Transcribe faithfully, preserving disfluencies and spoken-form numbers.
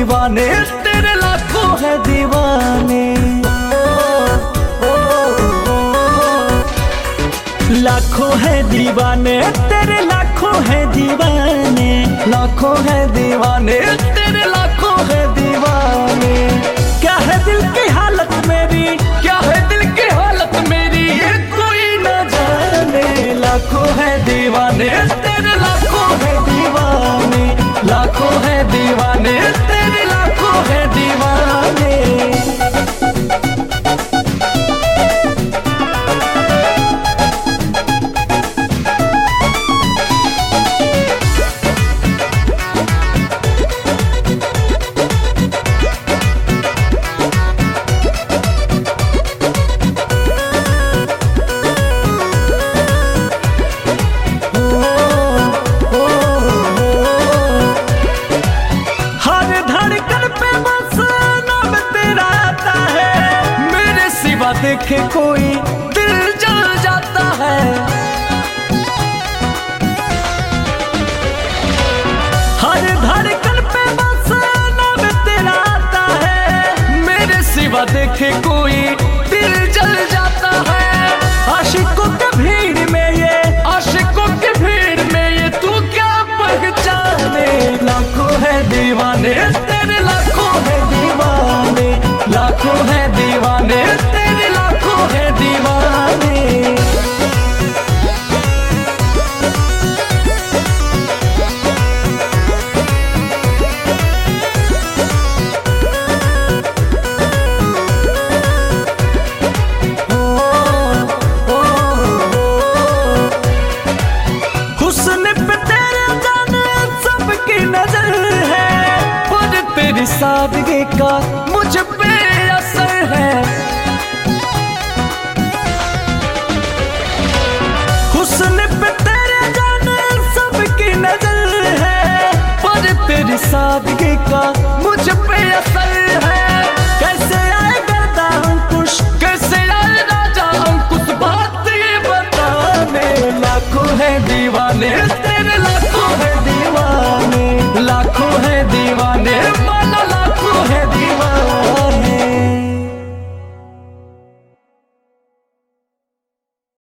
दीवाने, तेरे लाखों है दीवाने। लाखों है दीवाने, तेरे लाखों है दीवाने। लाखों है दीवाने, तेरे लाखों है दीवाने। क्या है दिल की हालत मेरी, क्या है दिल की हालत मेरी, ये कोई न जाने। लाखों है दीवाने, तेरे लाखों है दीवाने। लाखों है दीवाने, तेरे लाखों है दीवाने। देखे कोई दिल जल जाता है। हर धड़कन पे बस नाम तेरा आता है। मेरे सिवा देखे कोई दिल जल जाता है। आशिकों के भीड़ में ये, आशिकों के भीड़ में ये तू क्या पहचाने। लाखों है दीवाने, तेरे लाखों है दीवाने। लाखों है दीवाने, तेरे लाखों है दीवाने। हुस्न पे तेरे जाने सबकी नजर है, पर तेरी सादगी का मुझ पे असर है। हुस्न पे तेरे जाने सबकी नजर है, पर तेरी सादगी का